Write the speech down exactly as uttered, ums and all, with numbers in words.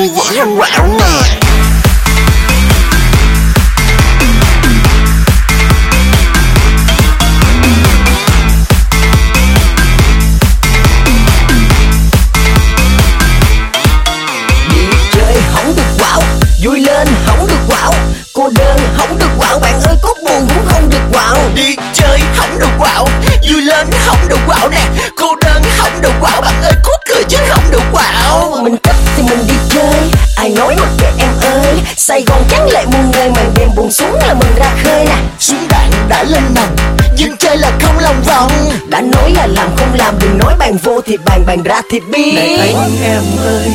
vẫn hàng quảo nè. Vui lên không được quạo, cô đơn không được quạo, bạn ơi có buồn cũng không được quạo. Đi chơi không được quạo, vui lên không được quạo nè. Cô đơn không được quạo, bạn ơi cút cười chứ không được quạo. Mình thích thì mình đi chơi, ai nói mặc kệ em ơi. Sài Gòn trắng lệ muôn nơi, màn đêm buông xuống là mình ra khơi nè. Súng đạn đã lên nòng, nhưng chơi là không lòng vòng. Đã nói là làm không làm, đừng nói bàn vô thì bàn, bàn ra thì biết. Này anh em ơi,